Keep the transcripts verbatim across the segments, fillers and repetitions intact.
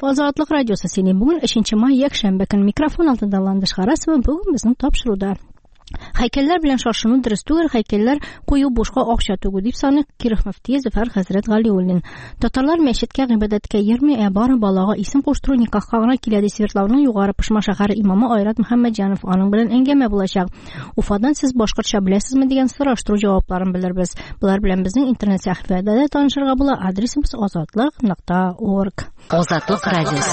Азатлык радиосы сені бүгін үшінші май якшәмбе көн микрофон алтында Ландыш Харасова бүгін безнең тапшыруда. Хәйкәлләр белән шашыну дөрес түгел, хәйкәлләр кую бушка акча түгү дип саный Киров мөфтие Зөфәр хәзрәт Галиуллин. Татарлар мәчеткә гыйбадәткә йөрми, ә бары балага исем куштыру никахка гына килә ди Свердловның югары Пышма шәһәре имамы Айрат Мөхәммәтҗанов. Аның белән әңгәмә булачак. Уфадан сез башкортча беләсезме дигән сораштыру җавапларын белербез. Булар белән безнең интернет сәхифәдә дә танышырга була. Адресыбыз азатлык нокта орг. Азатлык радиосы.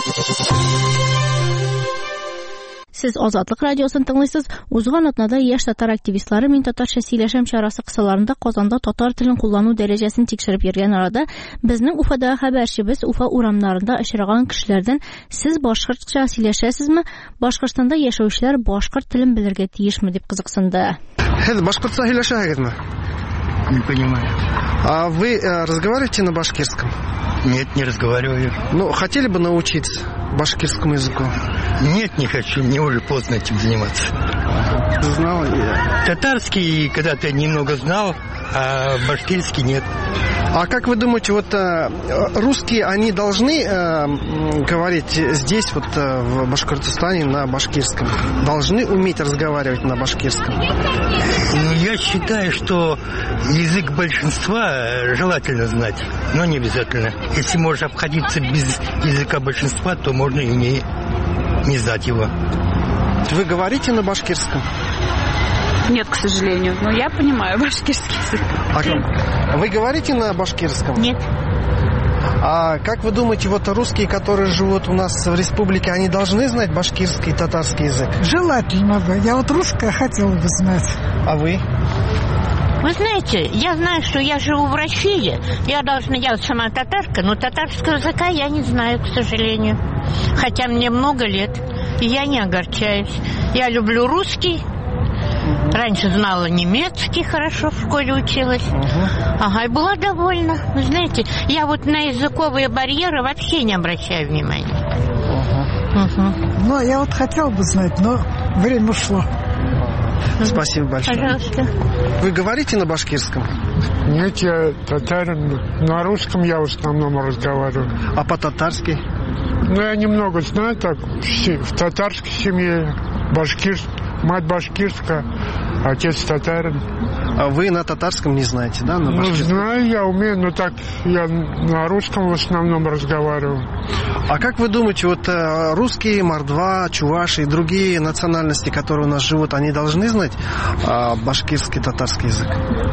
Сез Азатлык радиосын тыңлыйсыз. Узган атнада яшь татар активистлары Мин татарча сөйләшәм чарасы кысаларында Казанда татар телен куллану дәрәҗәсен тикшереп йөргән арада безнең Уфадагы хәбәрчебез Уфа урамнарында очраган кешеләрдән сез башкортча сөйләшәсезме? Башкортстанда яшәүчеләр башкорт телен белергә тиешме дип кызыксынды. Сез башкортча сөйләшәсезме? Не понимаю. А вы э, разговариваете на башкирском? Нет, не разговариваю. Ну, хотели бы научиться башкирскому языку? Нет, не хочу, мне уже поздно этим заниматься. Знал я. Татарский когда-то немного знал, а башкирский нет. А как вы думаете, вот э, русские, они должны э, говорить здесь, вот э, в Башкортостане, на башкирском? Должны уметь разговаривать на башкирском? Ну, я считаю, что язык большинства желательно знать, но не обязательно. Если можешь обходиться без языка большинства, то можно и не, не знать его. Вы говорите на башкирском? Нет, к сожалению. Но я понимаю башкирский язык. А вы говорите на башкирском? Нет. А как вы думаете, вот русские, которые живут у нас в республике, они должны знать башкирский и татарский язык? Желательно бы. Я вот русская хотела бы знать. А вы? Вы знаете, я знаю, что я живу в России. Я должна, я сама татарка, но татарского языка я не знаю, к сожалению. Хотя мне много лет, и я не огорчаюсь. Я люблю русский. Раньше знала немецкий, хорошо в школе училась. Uh-huh. Ага, и была довольна. Вы знаете, я вот на языковые барьеры вообще не обращаю внимания. Uh-huh. Uh-huh. Ну, я вот хотела бы знать, но время ушло. Спасибо большое. Пожалуйста. Вы говорите на башкирском? Нет, я татарин. На русском я в основном разговариваю. А по-татарски? Ну, я немного знаю так. В татарской семье башкирский. Мать башкирская, отец татарин. А вы на татарском не знаете, да? На ну, знаю, я умею, но так я на русском в основном разговариваю. А как вы думаете, вот русские, мордва, чуваши и другие национальности, которые у нас живут, они должны знать а, башкирский, татарский язык?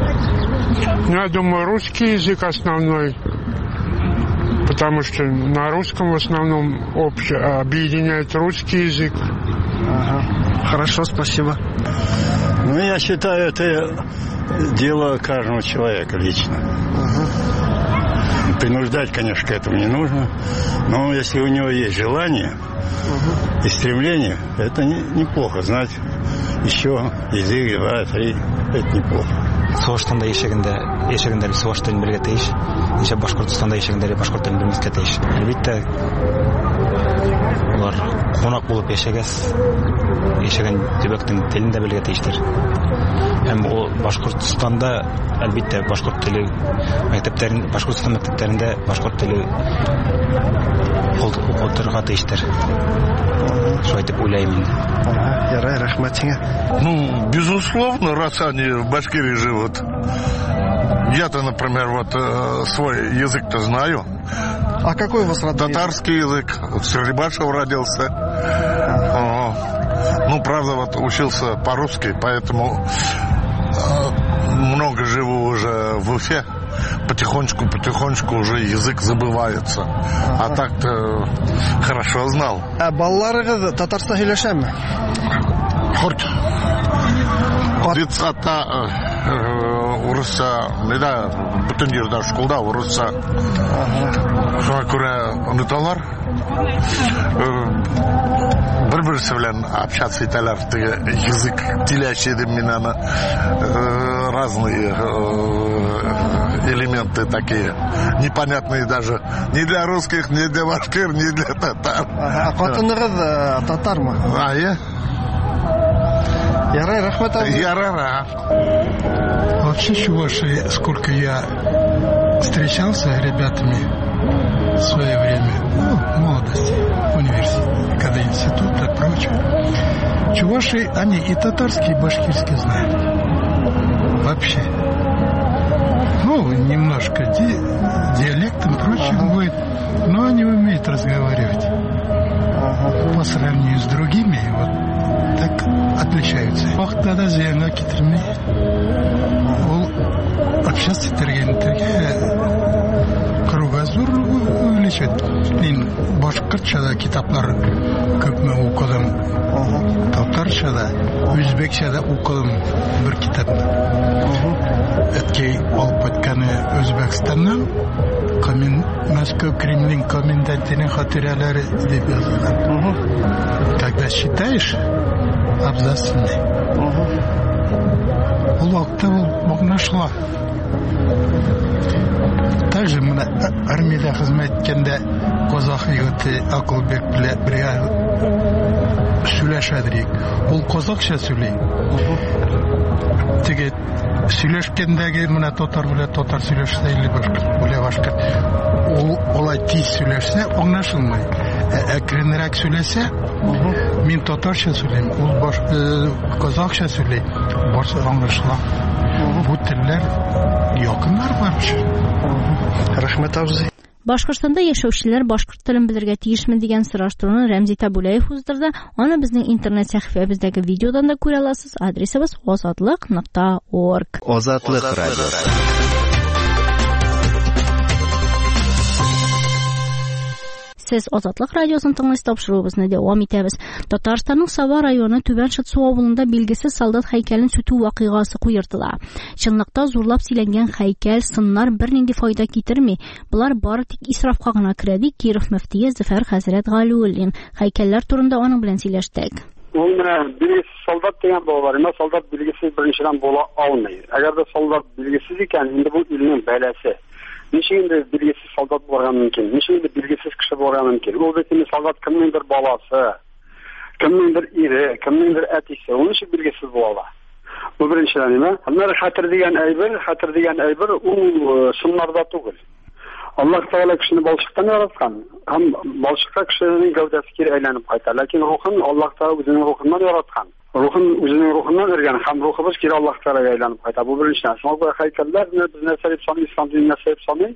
Я думаю, русский язык основной. Потому что на русском в основном общее, объединяет русский язык. Ага. Хорошо, спасибо. Ну, я считаю, это дело каждого человека лично. Uh-huh. Принуждать, конечно, к этому не нужно. Но если у него есть желание uh-huh. и стремление, это не, неплохо. Знать еще язык, два, три, это неплохо. Соғыштанда ешегінде, ешегінде соғыш тілін білге тейіш. Еше Башқұртстанда ешегінде башқұрт тілін білмеске тейіш. Әлбетте, олар қонақ болып ешегес, ешеген төбектің тілін де білге тейіштер. Hem o Башқұртстанда әлбетте башқұрт тілі мектептерін, Башқұртстан мектептерінде башқұрт тілі оқытырға тейіштер. Шулай деп ойлаймын. Ярай, рахмат сиңа. Ну, безусловно, раз они в Башкирии живут. Я-то, например, вот э, свой язык-то знаю. А какой у вас родной Татарский язык. В Стерлибашево родился. О, ну, правда, вот учился по-русски, поэтому э, много живу уже в Уфе. Потихонечку-потихонечку уже язык забывается. А, а так-то хорошо знал. А балаларыгыз татарча сөйләшәме? Хорт. Детсада урысча, неда, бүтін жерде школда урысча. Шуңа күрә оныталар. Бір-бірісі белән общаться итәләр. Язык теләче дип мин аны разные элементы такие непонятные даже ни для русских, ни для башкир, ни для татар. А катыныгыз татармы? А, я? Ярай, рахмат. Ярара. Вообще, чуваши, сколько я встречался с ребятами в свое время, ну, молодости, университет, когда институт и прочее. Чуваши, они и татарский, и башкирский знают. Вообще. Ну, немножко ди, диалектом, прочее ага. будет, но они умеют разговаривать. Ага. По сравнению с другими, вот так отличаются. Вақытта зиянга кетірмей. Ол общаться тергентерге кругозор увеличивает. Мен башқұртшада китаплар көпме оқыдым. Татаршада, өзбекшада оқыдым бір китапны. Әткей алып өткені Өзбекстаннан Москва Кремлин комендантының хатиралары деп yazılған. Когда считаешь абзацный, ол уақытта ол мағынашыла. Также мына армияда қызмет еткенде Қазақ егіті Ақылбек бірге сөйлешедірек. Ол қазақша сөйлей. Теге сөйлешкендегі мына татар біле татар сөйлешсе или біле башқа. Ол олай тиз сөйлешсе аңлашылмай. Әкренірек сөйлесе, мен татарша сөйлеймін, ол қазақша сөйлей, барсы аңлашыла. Бұл тілер якындар бармыш. Рахмет абзый. Башкортстанда яшәүчеләр башкорт телен белергә тиешме дигән сораштыруны Рәмзи Табулаев уздырды. Аны безнең интернет сәхифәбездәге видеодан да күрә аласыз. Адресыбыз азатлык нокта орг. Азатлык радиосы. Сез Азатлык радиосын тыңлайсыз, тапшыруыбызны дәвам итәбез. Татарстанның Сава районы Түбән Шытсу авылында билгесез солдат һәйкәлен сүтү вакыйгасы куертыла. Чынлыкта зурлап сөйләнгән һәйкәл, сыннар бернинди файда китерми. Булар бары тик исрафка гына керә, ди Киров мөфтие Зөфәр хәзрәт Галиуллин. Һәйкәлләр турында аның белән сөйләштек. Ул менә билгесез солдат дигән булалар. Менә солдат билгесез беренчедән була алмый. Әгәр дә солдат билгесез икән, инде бу илнең бәласе. Ничегенде билгесез солдат булырга мөмкин, ничегенде билгесез кеше булырга мөмкин. Ул бит инде солдат кемнеңдер баласы, кемнеңдер ире, кемнеңдер әтисе, ул ничек билгесез була? Бу беренчедән, әмма алар хәтер дигән әйбер, хәтер дигән әйбер ул сыннарда түгел. Аллаһ Тәгалә кешене балчыктан яраткан, һәм балчыкка кешенең гәүдәсе кире әйләнеп кайта, ләкин рухын Аллаһ Тәгалә үзенең рухыннан яраткан. Рухын үзенең рухыннан өргән һәм рухыбыз кире Аллаһ Тәгаләгә әйләнеп кайта. Бу беренчедән. Шуңа күрә һәйкәлләр без нәрсә дип саный, ислам диненә сәбәп саный.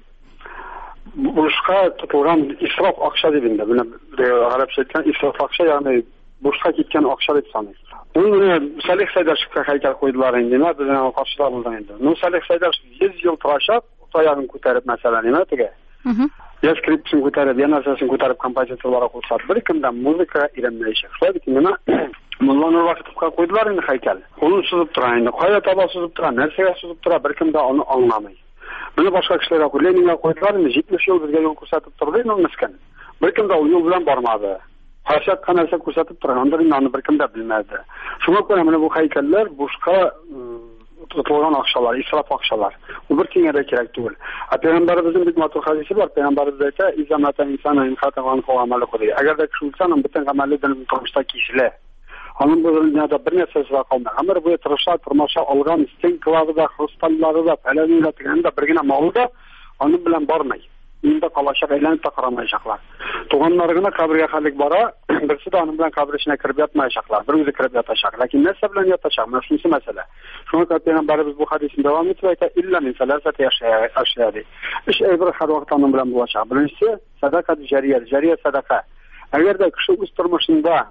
Бушка тотылган исраф акча дип инде. Менә гарәпчә әйткән исраф акча, ягъни бушка киткән акча дип саный. Ул Салих Сайдашевка һәйкәл куйдылар инде, менә безнең каршыда булды инде. Ну Салих Сайдашев йөз ел торачак, таягын күтәреп мәсәлән, нima теге? Я скрипкасын күтәреп, я нәрсәсен күтәреп композиторларга кушат. Бер кемдә музыка өйрәнмәячәк. Шулай бит инде. Мулланы вакытка куйдылар инде һәйкәл. Ул сузып тора инде. Кая таба сузып тора, нәрсәгә сузып тора, бер кем дә аны аңламый. Менә башка кешеләргә Ленинга куйдылар инде, җитмеш ел безгә юл күрсәтеп торды инде мискән. Бер кем дә ул юл белән бармады. Хашак канәсә күрсәтеп торгандыр инде, аны бер кем дә белмәде. Шуңа күрә менә бу һәйкәлләр бушка тотылган акчалар, исраф акчалар. Ул бер тиңгә дә кирәк түгел. Пәйгамбәребезнең бик матур хадисе бар. Пәйгамбәребез әйтә: "Изамата инсана ин хатаган кавамалы куди." Әгәр дә кеше үлсә, аны бөтен гамәлләрдән тормышта киселә. Аның бу дөньяда бер нәрсәсе дә калмый. Гомер буе тырыша, тормаша алган стенкалары да, хрустальлары да, фәләнне дә тигәндә бер генә малы да аның белән бармый. Инде калачак әйләнеп та карамаячаклар. Туганнары гына кабергә хәлек бара, берсе дә аның белән кабер эченә кереп ятмаячаклар. Бер үзе кереп ятачак. Ләкин нәрсә белән ятачак? Менә шунысы мәсьәлә. Шуңа күрә Пәйгамбәребез бу хадисен дәвам итеп әйтә: "Илля мин саласати ашяди." Эш әйбер һәр вакыт аның белән булачак. Беренче садака җария, җария садака. Әгәр дә кеше үз тормышында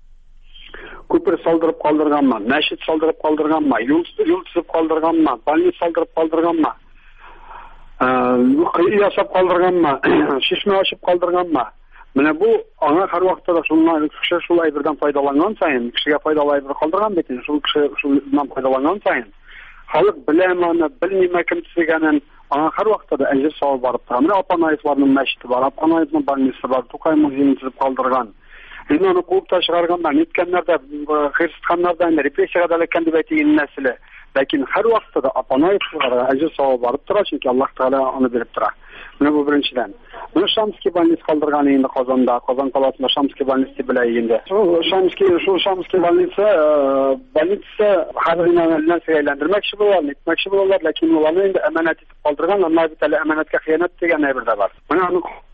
күпер салдырып калдырганмы, мәчет салдырып калдырганмы, юл юл төзеп калдырганмы, больница салдырып калдырганмы, кый ясап калдырганмы, шишмә ачып калдырганмы, менә бу аңа һәр вакытта да шуннан кеше шул әйбердән файдаланган саен, кешегә файдалы әйбер калдырган бит, шул кеше шулдан файдаланган саен, халык беләме аны, белмиме кем төзегәнен, аңа һәр вакытта да әҗер савап барып тора. Менә Апанаевларның мәчете бар, Апанаевның больницасы бар, Тукай музеен төзеп калдырган. Инде аны куып та чыгарганнар, ниткәннәр дә, христианнар да репрессиягә да эләккән дип әйтелгән нәселе. Ләкин һәр вакытта да Апанаевларга әҗер савап барып тора, чөнки Аллаһ Тәгалә аны биреп тора. Менә бу беренчедән. Менә Шамский больница калдырган инде Казанда, Казан каласында Шамский больница белә инде. Шул Шамский, шул Шамский больница, больница хәзерне нәрсәгә әйләндермәкче булалар, нитмәкче булалар, ләкин уларны инде әманәт итеп калдырган, Аллаһ бит әле әманәткә хыянат дигән әйбер дә бар. Менә аны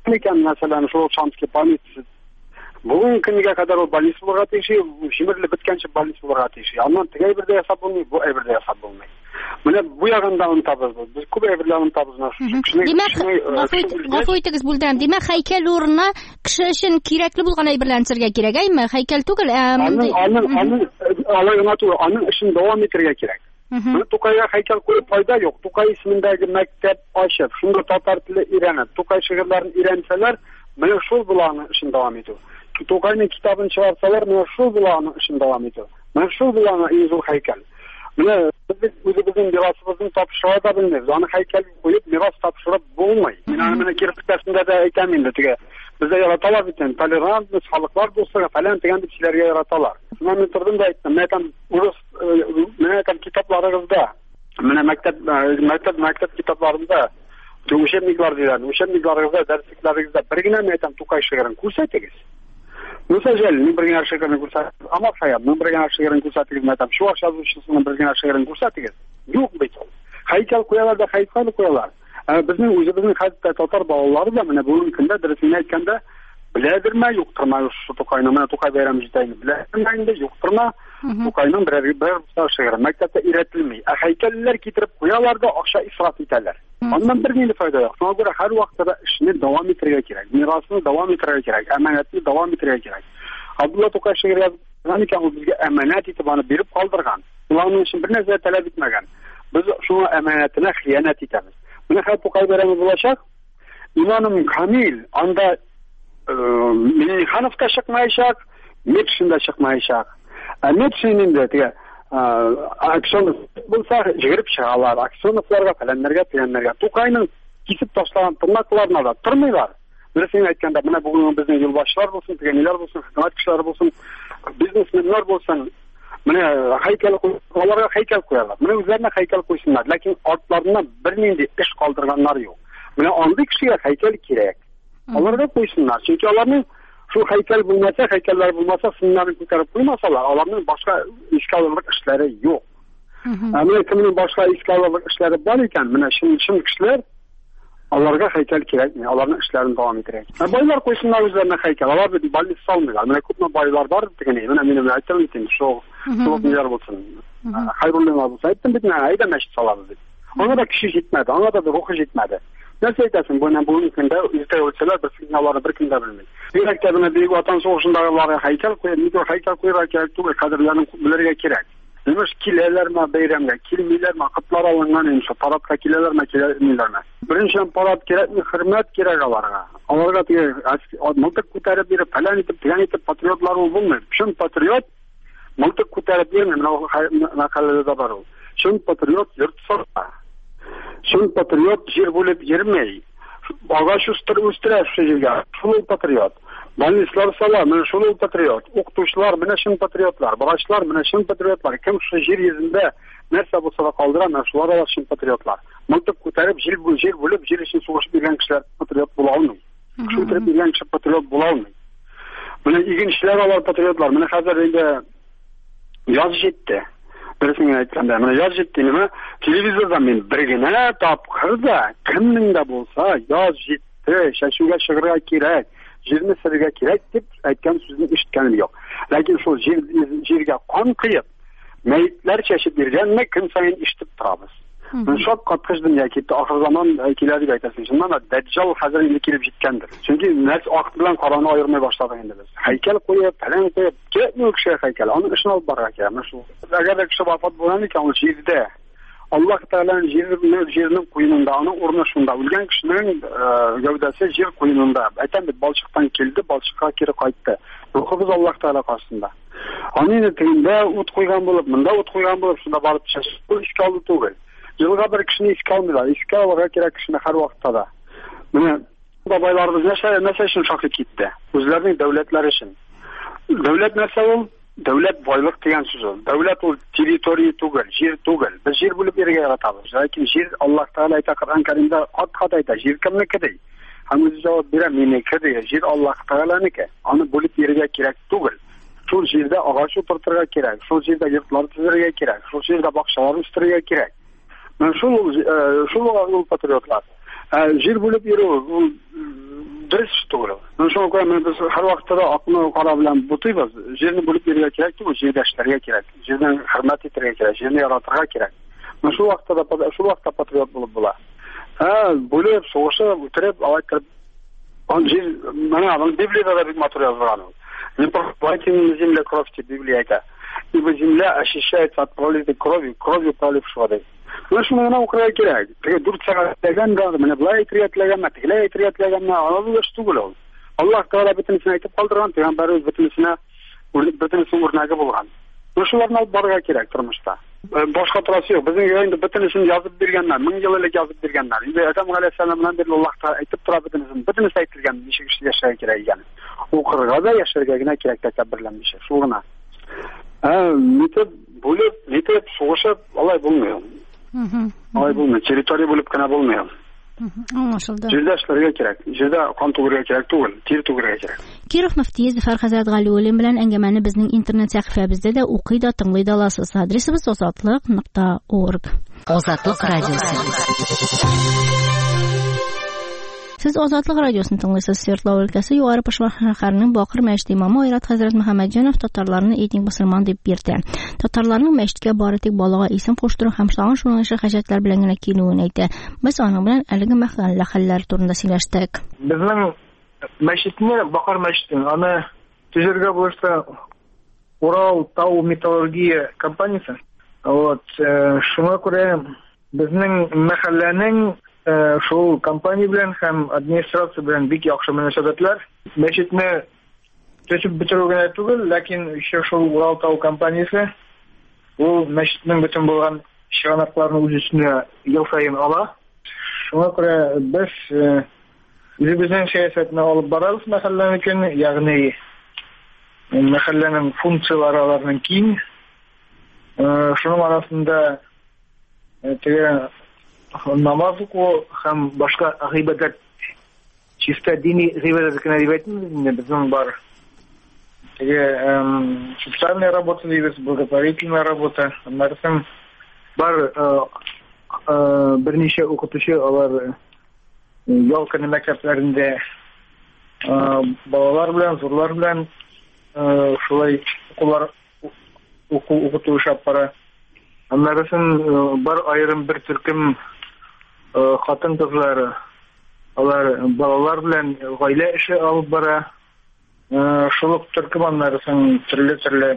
ekan masalan shu Shamskiy больница bugungi kunga qadar u больница bo'lgan tegishli, shimirilib bitgancha больница bo'lgan tegishli. Ammo tegay birda yasab bo'lmaydi, bu ay birda yasab bo'lmaydi. Mana bu yog'indan unutamiz. Biz ko'p aylarni unutamiz. Demak, g'afur aytasiz bo'ldim. Demak, haykal o'rnina kishi uchun kerakli bo'lgan aylarni chizirga kerak, aymi? Haykal tugul. Anin, anin, anin, alayına to'g'ri, anin ishini davom ettirga kerak. Buni To'qayga haykal qo'yib foyda yo'q. To'qay ismidagi maktab ochib, shunda tatar tili o'rganib, To'qay shiorlarini o'rgansalar, mana shu bularning ishini davom etadi. To'qayning kitobini chiqarsalar, mana shu bularning ishini davom etadi. Mana shu bularning eng haykal. Mana biz o'zimizning merosimizni topshirib olamiz. Uni haykal qo'yib meros topshirib bo'lmaydi. Men mana kirpitasida da aytaman endi. Bizda yaratalar ekan, tolerant xalqlar do'stlar falan degan kishilarga yaratalar. Men turdim da aytdim, men ham urus, men ham kitoblarimizda, mana maktab maktab maktab kitoblarimizda o'shanliklar deyiladi. O'shanliklaringizda darsliklaringizda birgina men ham To'qay shirini ko'rsatingiz. Misal, men birgina shirini ko'rsatib, ammo hayot, men birgina shirini ko'rsatingiz, men ham shu vaqt yozuvchisini birgina shirini ko'rsatingiz. Yo'q beton. Haykal qo'yalarda haykal qo'yalar. Bizning o'zimizning hatto tatar bolalar da mana bugungi kunda darsini aytganda biladirma yo'qtirma shu To'qayni mana To'qay bayrami jitayni biladirma yo'qtirma To'qayning bir bir shahar maktabda o'rgatilmaydi. Haykallar keltirib qo'yalarda o'sha isrof etadilar. Ondan bir nima foyda yo'q. Shunga ko'ra har vaqtda ishni davom ettirga kerak, merosni davom ettirga kerak, amanatni davom ettirga kerak. Abdulla To'qay shahar ekan bizga amanat etib onu berib qoldirgan. Ularning uchun bir narsa talab etmagan. Biz shu amanatini xiyonat etamiz. Buni ham To'qay bayrami bo'lacak. İmanım kamil, anda Milliy Xanofda chiqmayshaq, Mekshinda chiqmayshaq. Mekshinning de aksionov bo'lsa, jigirib chiqalar, aksionovlarga, falanlarga, planlarga To'qayning kesib tashlagan tirnoqlarini olib turmaylar. Birisini aytganda, mana bugun bizning yo'lboshchilar bo'lsin, deganlar bo'lsin, xizmat kishilari bo'lsin, biznesmenlar bo'lsin, mana haykal qo'yarlar, haykal qo'yarlar. Mana o'zlariga haykal qo'ysinlar, lekin ortlaridan bir mingta ish qoldirganlar yo'q. Mana ondik kishiga haykal kerak. Ularga qo'ysinlar, chunki ularning shu haykal bo'lmasa, haykallar bo'lmasa, sinlarni ko'tarib qo'ymasalar, ularning boshqa ishkallik ishlari yo'q. Mana kimning boshqa ishkallik ishlari bor ekan, mana shu shim kishilar ularga haykal kerak, ularning ishlarini davom ettiradi. Boylar qo'ysinlar o'zlariga haykal, ular bir balli solmaylar. Mana ko'p boylar bor degan, mana men aytdim, shu to'g'rilar bo'lsin. Xayrulloh bo'lsa, aytdim, bitna ayda masjid solamiz deb. Ona da kishi yetmadi, ona da ruhi yetmadi. Nasıl aytasın, bu bugungi kunda izday o'tsalar, bir signallarni bir kunda bilmaydi. Yurakda buni Buyuk Vatan so'g'ishidagilariga haykal qo'yib, mikro haykal qo'yib kerak, to'g'ri qadrlarini bilirga kerak. Nima kelarlarmi bayramga, kelmaylarmi, qutlar olingan endi paradga kelarlarmi, kelmaylarmi? Birinchidan parad kerakmi, hurmat kerak ularga. Ularga miltiq ko'tarib berib, falan etib, plan etib patriotlar bo'lmaydi. Shun patriot miltiq ko'tarib bermaydi, mana qalada bor u. Shun patriot yurt so'rqa. Shun patriot yer bo'lib yurmay, og'ash o'stirar shu yerga. Shul patriot. Balnislar solar, mana shul patriot. O'qituvchilar mana shun patriotlar, bog'achlar mana shun patriotlar. Kim shu yer yuzida narsa bo'lsa qoldirar, mana shular shun patriotlar. Miltiq ko'tarib, yer bu yer bo'lib, yer uchun sug'ush bergan kishilar patriot bo'la olmaydi. Shu turib bergan kishi patriot bo'la olmaydi. Mana igin ishlar olar patriotlar. Mana hozir endi yoz yetdi. Birisini aytganda, mana yoz yetdi nima? Televizordan men birgina topqirda, kimningda bo'lsa, yoz yetdi, shashuga shig'irga kerak, yerni sirga kerak deb aytgan so'zni eshitganim yo'q. Lekin shu yerga qon quyib, mayitlar chashib berganni kun sayin eshitib turamiz. Shok qatqish dunyo ketdi, oxir zamon keladi deb aytasan. Shundan Dajjal hozir endi kelib yetgandir. Chunki narsa vaqt bilan qorani ayirmay boshladik endi biz. Haykal qo'yib, falan qo'yib, kerakmi kishi haykal? Uni ishni olib borga kerak. Shu agar kishi vafot bo'lgan ekan, u yerda Alloh taolaning yerini, yerning qo'yinida, uning o'rni shunda. O'lgan kishining gavdasi yer qo'yinida. Aytamiz, Bolchiqdan keldi, Bolchiqqa kiri qaytdi. Ruhimiz Alloh taolo qosida. Uning tiyinda o't qo'ygan bo'lib, bunda o't qo'ygan bo'lib, shunda borib tushish. Bu ishkal tug'il. Yılga bir kishini iska olmaylar. Iska olga kerak kishini har vaqtda. Mana boboylarimiz nasha nasha uchun shoqib ketdi. O'zlarining davlatlari uchun. Davlat narsa u? Davlat boylik degan so'z u. Davlat u territoriya tug'il, yer tug'il. Biz yer bo'lib yerga yaratamiz. Lekin yer Alloh taolo ayta Qur'on Karimda qat-qat ayta, yer kimniki deydi. Hamma javob beradi, meniki deydi. Yer Alloh taolo'niki. Uni bo'lib yerga kerak tug'il. Shu yerda og'ash o'tirtirga kerak, shu yerda yurtlar tuzirga kerak, shu yerda bog'chalar o'stirga kerak. Men shu shu patriotlar yer bo'lib yurib dürüst tutuyor. Ben şu an biz her vakti de aklını karabilen butuyuz. Jerini bulup bir gerek ki bu jedaşlarga gerek. Jerden hürmet ettirge gerek. Jerini yaratırga gerek. Ben şu vakti de şu vakti patriot bulup bula. Ha, bulup soğuşa utirip alaytırıp Анжир, мене, он Библия да биг материал врано. Не проплатите на земле кровь, Библия. Ибо земля очищается от пролитой крови, кровью пролившей воды. Ну что мене Украина кирәк. Теге дуртсага дигән да, менә булай тирәтләгәнме, тегеләй тирәтләгәнме, аны штугылау. Аллаһ Тәгалә бөтенесен әйтеп калдырган, пәйгамбәребез бөтенесенә бөтенесен үрнәге булган. Ну шуларны алып барырга кирәк тормышта. Башка торасы юк. Безнең инде бөтенесен язып биргәннәр, мең ел элек язып биргәннәр. Инде Адам галәйһиссәлам белән бер Аллаһ Тәгалә әйтеп тора бөтенесен, бөтенесе әйтелгән, ничек яшәргә кирәк икән. Укырга да яшәргә генә кирәк тәкәбберләнмичә, шул гына. Ә, нитеп булып, нитеп сугышып, алай булмый. Алай булмый. Территория булып кына булмый. Аңлашылды. Җирдә эшләргә кирәк. Җирдә кан түгәргә кирәк түгел, тир түгәргә кирәк. Киров мөфтие Зөфәр Хәзрәт Галиуллин белән әңгәмәне безнең интернет сәхифәбездә дә укый да тыңлый да аласыз. Адресыбыз азатлык нокта орг. Азатлык радиосы. Сез Азатлык радиосын тыңлыйсыз. Свердлов өлкәсе Югары Пашман шәһәренең Бакыр мәчете имамы Айрат хәзрәт Мөхәммәтҗанов татарларны этник мөселман дип бирде. Татарларның мәчеткә бары тик балага исем куштыру һәм шуның шуның хаҗәтләр белән генә килүен әйтә. Без аның белән әлеге мәхәллә хәлләр турында сөйләштек. Безнең мәчетне Бакыр мәчетен аны төзергә булышта Урал тау металлургия компаниясе. Вот шуңа күрә безнең мәхәлләнең шул компания белән һәм администрация белән бик яхшы мөнәсәбәтләр. Мәчетне төзеп бетерү генә түгел, ләкин еще шул Урал тау компаниясе ул мәчетнең бөтен булган чыганакларны үз өстенә ел саен ала. Шуңа күрә без үзебезнең сәясәтне алып барабыз мәхәлләнекен, ягъни мәхәлләнең функциялары аларның киң. Шуның арасында теге намаз уку һәм башка гыйбадат, чисто дини гыйбадат кенә дип әйтмим, безнең бар. Теге социальная работа дибез, благотворительная работа, аннардан бар берничә укытучы, алар ял көне мәктәпләрендә балалар белән, зурлар белән шулай укулар укыту эшләп бара. Аннардан бар аерым бер төркем хатын кызлары, алар балалар белән гаилә эше алып бара. Шулык төркем аннардан төрле-төрле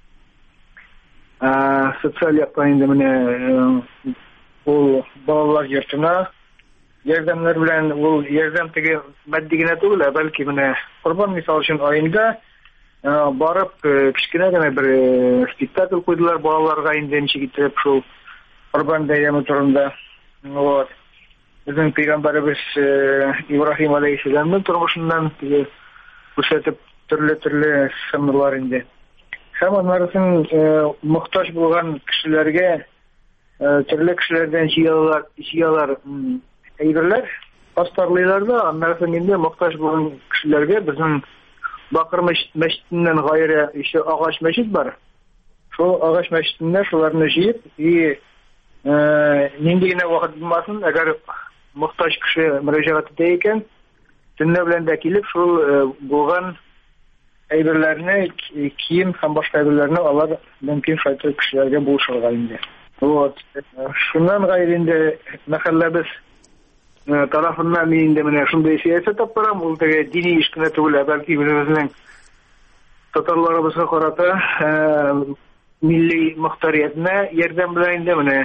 социаль яктан инде менә ул балалар йортына ярдәмнәр белән, ул ярдәм теге матди генә түгел, бәлки менә Корбан мисал өчен аенда барып кичкенә генә бер спектакль куйдылар балаларга инде ничек итеп шул Корбан бәйрәме турында. Вот. Безнең пәйгамбәребез Ибраһим алейһиссәламның тормышыннан күрсәтеп төрле-төрле сымнар инде. Һәм аннардан мохтаҗ булган кешеләргә төрле кешеләрдән җыялар, җыялар әйберләр, пастарлыйлар да, аннардан инде мохтаҗ булган кешеләргә безнең Бакыр мәчетеннән гайре еще агач мәчет бар. Шул агач мәчетендә шуларны җыеп, и нинди генә вакыт булмасын, әгәр мохтаҗ кеше мөрәҗәгать итә икән, төнлә белән дә килеп шул булган әйберләрне, кием һәм башка әйберләрне алар мөмкин шайтыр кешеләргә булышырга инде. Вот. Шуннан гайре инде мәхәлләбез тарафыннан мин инде менә шундый сәясәт тапарам, ул теге дини эш кенә түгел, бәлки безнең татарларыбызга карата милли мохтариятне ярдәм белән инде менә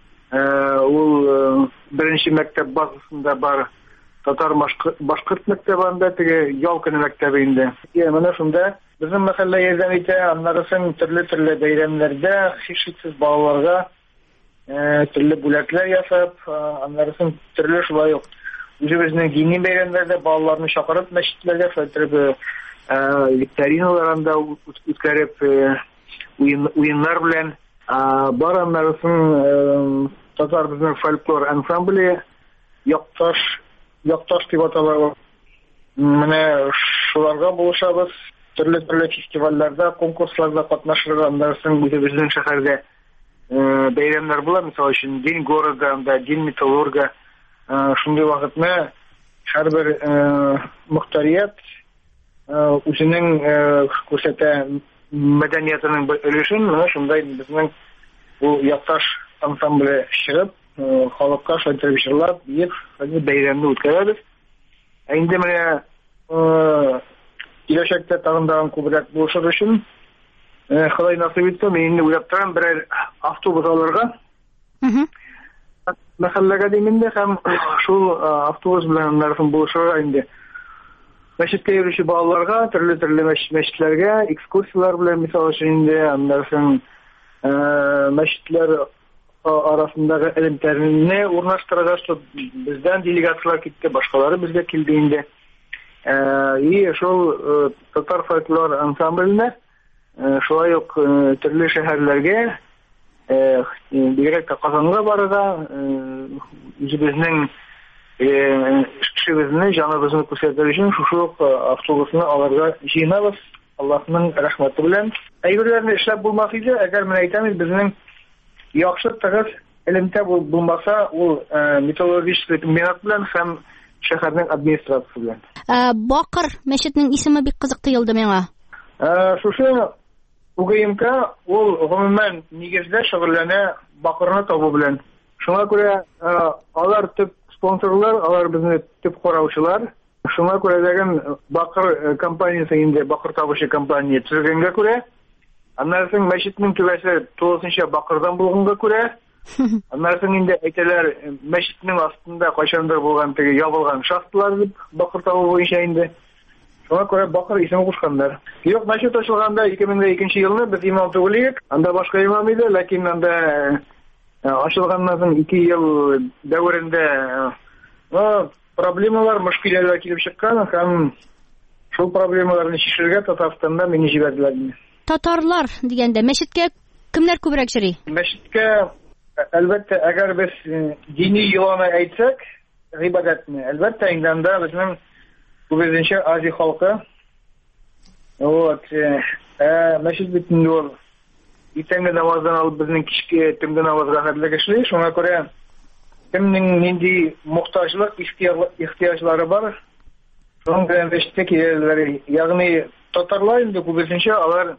ул беренче мәктәп базасында бар татар башкорт мәктәбендә теге ял көне мәктәбе инде. Я менә шунда безнең мәхәллә ярдәм итә, аннарысын төрле-төрле бәйрәмнәрдә хишсез балаларга төрле бүләкләр ясап, аннарысын төрле шулай ук үзебезнең дини бәйрәмнәрдә балаларны чакырып мәчетләргә фәтәрбе викториналарында үткәреп уеннар белән бар, аннарысын татар безнең фольклор ансамбле якташ якташ дип аталар. Менә шуларга булышабыз, төрле-төрле фестивальләрдә, конкурсларда катнашырга, аннарысын үзебезнең шәһәрдә бәйрәмнәр була, мисал өчен День города, День металлурга, шундый вакытны һәрбер мөхтәрият үзенең күрсәтә мәдәниятының бер өлешен, менә шундай безнең бу якташ ансамбле чыгып, халыкка шайтыр җырлап, дип, бәйрәмне үткәрәбез. Инде менә киләчәктә тагын күбрәк булышыр өчен Ходай насыйп итсә, мин инде уйлап торам берәр автобус алырга. Мәхәлләгә димендә һәм шул автобус белән нәрсен булышырга инде. Мәчеткә йөрүче балаларга, төрле-төрле мәчетләргә, экскурсиялар белән мисал өчен инде, аннан мәчетләр арасындагы элемтәрне урнаштырырга, что бездән делегациялар китте, башкалары безгә килде инде. И шул татар фольклор ансамбленә шулай ук төрле шәһәрләргә, бигрәк тә Казанга барырга, үзебезнең эшебезне, җаныбызны күрсәтер өчен шушы автобусны алырга җыенабыз. Аллаһның рәхмәте белән. Әйберләрне эшләп булмас иде, әгәр менә әйтәмез, безнең яхшы тыгыз элемтә булмаса, ул металлургик комбинат белән һәм шәһәрнең администрациясе белән. Бакыр мәчетнең исеме бик кызык тоелды миңа. Шушы УГМК ул гомумән нигездә шөгыльләнә бакырны табу белән. Шуңа күрә алар төп спонсорлар, алар безне төп караучылар. Шуңа күрә дигән бакыр компаниясе инде бакыр табучы компания төзегәнгә күрә, аннан соң мәчетнең түбәсе тулысынча бакырдан булганга күрә, аннан соң инде әйтәләр мәчетнең астында кайчандыр булган теге ябылган шахталар дип бакыр табу буенча инде. Шуңа күрә бакыр исеме кушканнар. Юк, мәчет ачылганда ике мең икенче елны без имам түгел идек, анда башка имам иде, ләкин анда ачылганнан соң ике ел дәврендә проблемалар, мөшкиләләр килеп чыккан, һәм шул проблемаларны чишергә Татарстанда мине җибәрделәр. Татарлар дигәндә мәчеткә кемнәр күбрәк йөри? Мәчеткә әлбәттә, әгәр без дини юлны әйтсәк, гыйбадәтне, әлбәттә инде анда безнең күбенчә Азия халкы. Вот, мәчет битендә ул итәнге намаздан алып безнең кичке төнге намазга хәтле эшли, шуңа күрә кемнең нинди мохтаҗлык, ихтияҗлары бар, шуның белән мәчеткә киләләр. Ягъни татарлар инде күбенчә алар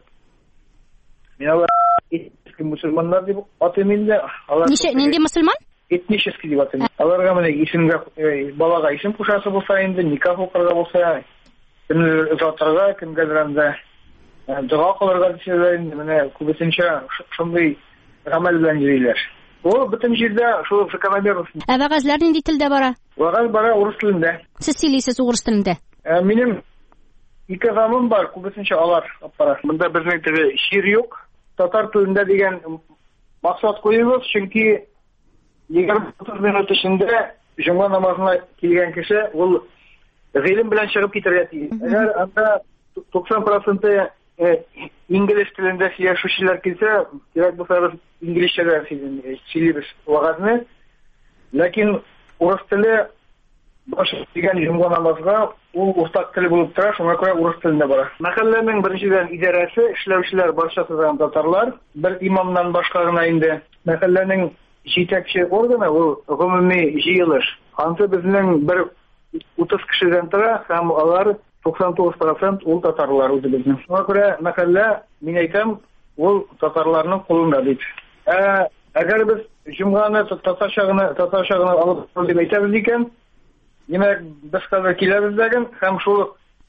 алар этник мусульманнар дип атыйм инде. Алар нинди мусульман? Этнический дип атыйм. Аларга менә исемгә, балага исем кушасы булса инде, никах укырга булса, кемне озатырга, кемгәдер анда дуа кылырга дисәләр инде, менә күбенчә шундый гамәл белән йөриләр. Ул бөтен җирдә шул закономерность. Ә вәгазьләр нинди телдә бара? Вәгазь бара урыс телендә. Сез сөйлисез урыс телендә? Минем ике замым бар, күбенчә алар аппара. Монда безнең теге шир юк. Татар телендә дигән максат куйбыз, чөнки егерме минут эчендә җомга намазына килгән кеше ул гыйлем белән чыгып китәргә тиеш. Әгәр анда туксан процент инглиз телендә сөйләшүчеләр килсә, кирәк булса инглизчәдә сөйлибез вагазны. Ләкин урыс теле баш дигән җомга намазга ул уртак тел булып тора, шуңа күрә урыс телендә бара. Мәхәлләнең беренчедән идарәсе, эшләүчеләр барчасы да татарлар, бер имамнан башка гына инде. Мәхәлләнең җитәкче органы ул гомуми җыелыш. Ансы безнең бер утыз кешедән тора, һәм алар туксан тугыз процент ул татарлар үзебезнең. Шуңа күрә мәхәллә, мин әйтәм, ул татарларның кулында дип. Ә әгәр без җомганы татарча гына татарча гына алып дип әйтәбез икән, димәк без хәзер киләбез дигән һәм шул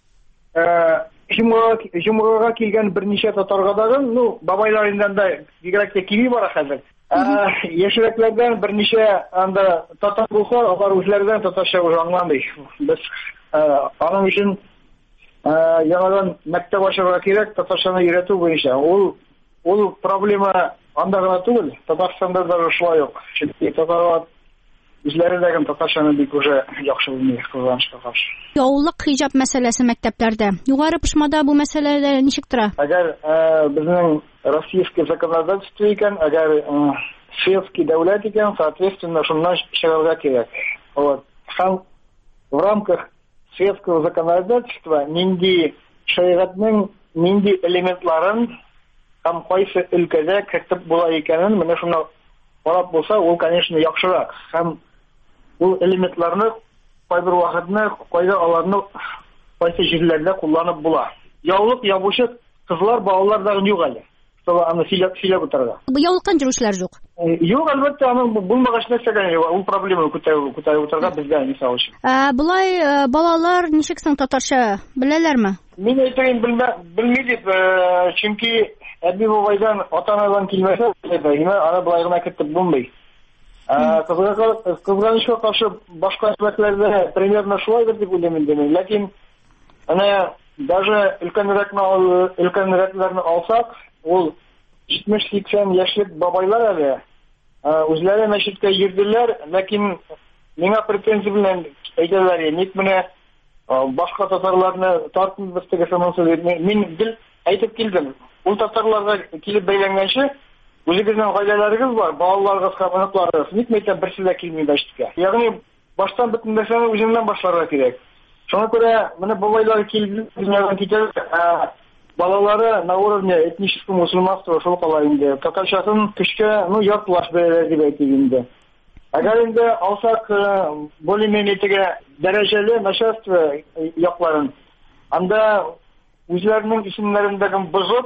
җомгага килгән берничә татарга дагы, ну, бабайлар инде анда бигрәк тә киви бара хәзер. Яшьрәкләрдән берничә анда татар булса, алар үзләреннән татарча аңламый. Без аның өчен яңадан мәктәп ачарга кирәк, татарчаны өйрәтү буенча. Ул ул проблема анда гына түгел, Татарстанда да шулай ук. Чөнки татарлар үзләренең татарчаны бик уже яхшы белмиләр, кызганычка каршы. Яулык хиҗаб мәсьәләсе мәктәпләрдә. Югары пошмада бу мәсьәләләр ничек тора? Әгәр безнең российский законодательство икән, әгәр светский дәүләт икән, соответственно, шуннан чыгарга кирәк. Вот. Һәм в рамках светского законодательства нинди шәригатьнең нинди элементларын һәм кайсы өлкәдә кертеп була икәнен менә шуны карап булса, ул, конечно, яхшырак. Һәм ул элементларны кайбер вакытны кайда аларны кайсы җирләрдә кулланып була. Яулык ябучы кызлар, балалар да юк әле. Шулай аны сөйләп сөйләп утырга. Яулыктан җөрүчеләр юк. Юк, әлбәттә, аның булмагач нәрсәдән ул проблема күтәрү күтәрү утырга бездә мисал өчен. Булай балалар ничек соң татарча беләләрме? Мин әйтәм, белми дип, чөнки әби бабайдан, ата-анадан килмәсә, аны болай гына көтеп булмый. Кызганычка каршы башка мәктәпләрдә примерно шулайдыр дип уйлыйм инде. Ләкин аны даже өлкәнрәкне өлкәнрәкләрне алсак, ул җитмеш-сиксән яшьлек бабайлар әле үзләре мәчеткә йөрделәр, ләкин миңа претензия белән әйтәләр, ник менә башка татарларны тартмыйбыз дигән мин бил әйтеп килдем. Ул татарларга килеп бәйләнгәнче, үзегезнең гаиләләрегез бар, балаларыгыз, хатынларыгыз, ник мәйтә берсе дә килми мәчеткә. Ягъни баштан бөтен нәрсәне үзеннән башларга кирәк. Шуңа күрә менә бабайлар килеп дөньядан китәләр, балалары на уровне этнического мусульманства шул кала инде. Татарчасын көчкә, ну, яртылаш бәяләр дип әйтик инде. Әгәр инде алсак более-менее тегә дәрәҗәле начальство якларын, анда үзләренең исемнәрендәге бозып,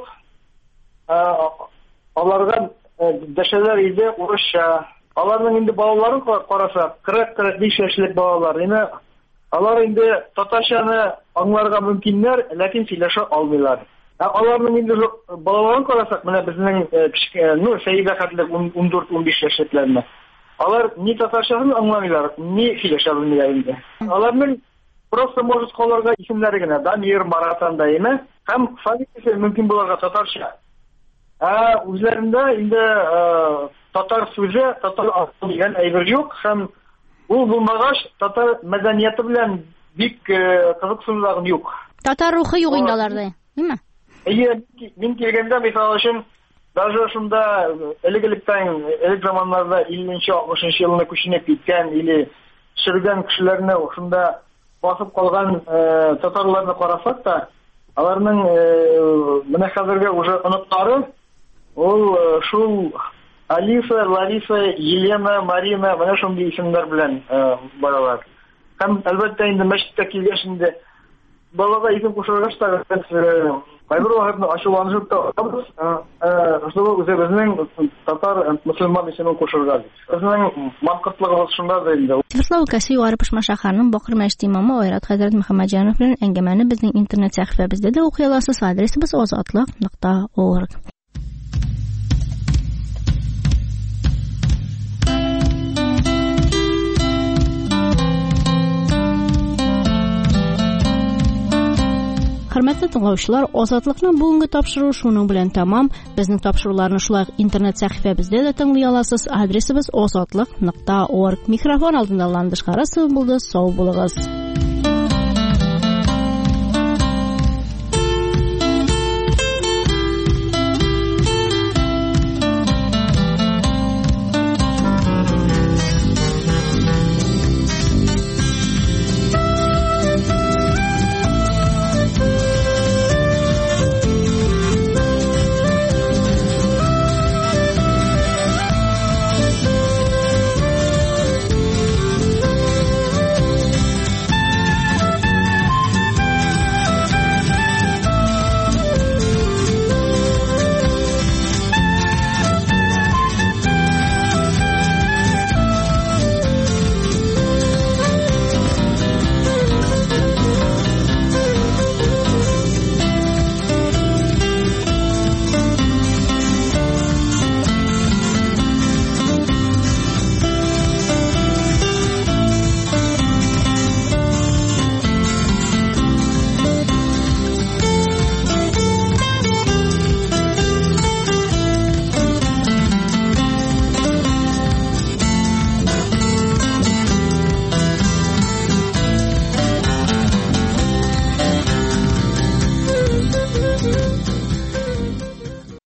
аларга дәшәләр иде урысча. Аларның инде балаларын карасак, кырык-кырык биш яшьлек балалар, инде алар инде татарчаны аңларга мөмкиннәр, ләкин сөйләшә алмыйлар. Аларның инде балаларын карасак, менә безнең кичкә, ну, Сәйдә хәтлек ундүрт-унбиш яшьлекләрне. Алар ни татарчасын аңламыйлар, ни сөйләшә белмиләр инде. Аларның просто может калырга исемнәре генә, Дамир, Маратан да име, һәм фамилиясе мөмкин булырга татарча. А үзләрендә инде татар сүзе, татар акыл дигән әйбер юк, һәм ул булмагач татар мәдәнияте белән бик кызыксынулагым юк. Татар рухы юк инде аларда, әйме? Әйе, мин килгәндә мисал өчен даже шунда элек-электән, элек заманнарда илле-алтмышынчы елны күченеп киткән или чиргән кешеләрне шунда басып калган татарларны карасак та, аларның менә хәзергә уже оныктары, ул шул Алиса, Лариса, Елена, Марина, менә шундый исемнәр белән баралар. Һәм әлбәттә инде мәчеткә килгәч инде балага исем кушыргач та кайбер вакытны ачуланышып та шул үзебезнең татар мөселман исемен кушырга. Безнең манкыртлыгыбыз шунда да инде. Тверслау Каси Югары Пашма шәһәренең Бакыр мәчете имамы Айрат хәзрәт Мөхәммәтҗанов белән әңгәмәне безнең интернет сәхифәбездә дә укый аласыз. Адресыбыз азатлык нокта орг. Хөрмәтле тыңлаучылар, Азатлыкның бүгенге тапшыруы шуның белән тәмам. Безнең тапшыруларны шулай интернет сәхифәбездә дә тыңлый аласыз. Адресыбыз азатлык нокта орг. Микрофон алдында Ландыш Харасов булды. Сау булыгыз.